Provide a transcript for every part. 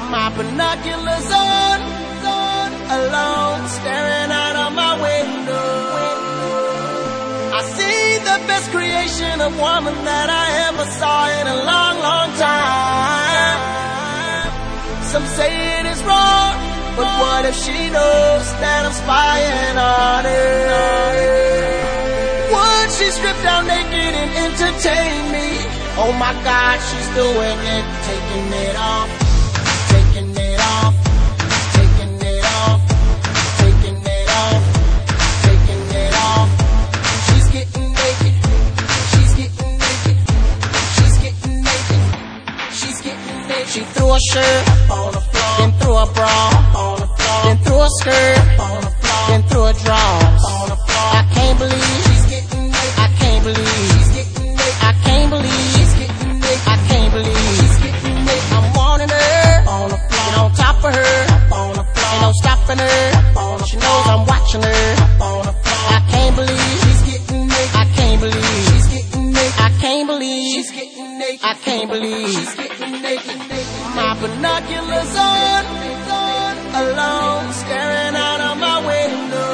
My binoculars on, alone, staring out of my window. I see the best creation of woman that I ever saw in a long, long time. Some say it is wrong, but what if she knows that I'm spying on her? Would she strip down naked and entertain me? Oh my God, she's doing it, taking it off. Taking it off, taking it off, taking it off, taking it off. She's getting naked, she's getting naked, she's getting naked, she's getting naked. She threw a shirt on the floor, then threw a bra on the floor, then threw a skirt on the floor, then threw a drawers on the floor. I can't believe she's getting naked. I can't believe she's getting naked. I can't believe she's getting naked. I can't believe she's getting naked. I'm wanting her on the floor, on top of her, on the floor, ain't no stopping her. She knows I'm watching her on the floor. I can't believe she's getting naked. I can't believe she's getting naked. I can't believe she's getting naked. I can't believe she's getting naked. My binoculars on, alone, staring out of my window.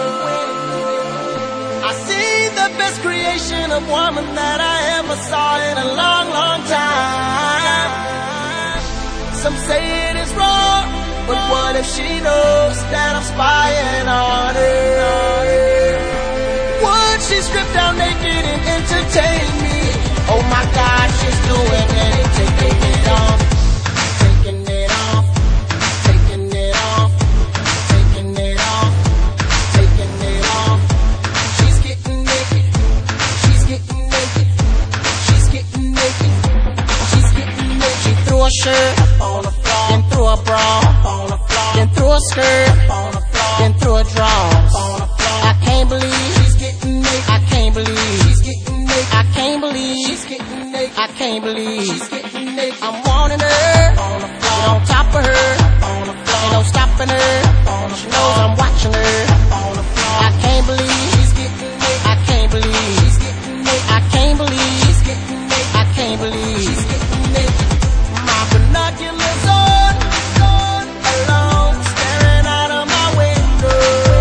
I see the best creation of woman that I ever saw in a long, long time. Some say it is wrong, but what if she knows that I'm spying on her? Would she strip down naked and entertain me? Oh my God, she's doing it, taking it off, taking it off, taking it off, taking it off, taking it off. She's getting naked, she's getting naked, she's getting naked, she's getting naked. She threw a shirt on the floor, then threw a bra on the floor, then threw a skirt on the floor, then threw a drawers on the floor. I can't believe she's getting naked. I can't believe she's getting naked. I can't believe she's getting naked. I can't believe she's getting naked. I'm wanting her on the floor, on top of her, on the floor, ain't no stopping her. She knows I'm watching her on the floor. I can't believe she's getting naked. I can't believe she's getting naked. I can't believe she's getting naked. I can't believe she's getting naked. My binoculars on, alone, staring out of my window.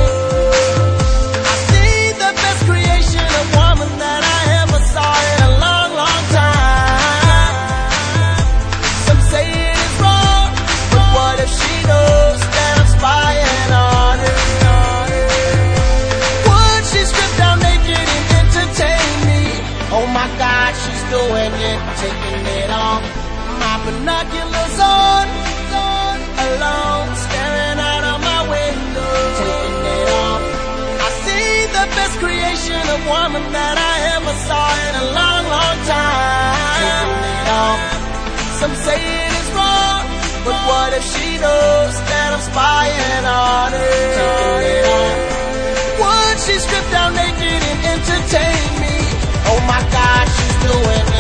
I see the best creation of woman that I ever saw in a long, long time. Some say it is wrong, but what if she knows that I'm spying on her? Would she strip down naked and entertain me? Oh my God, she's doing it, taking it off. My binoculars on, alone, staring out of my window, taking it off. I see the best creation of woman that I ever saw in a long, long time. Taking it off. Some say it is wrong, but what if she knows that I'm spying on her? Taking it off. Would she strip down naked and entertain me? Oh my God, she's doing it.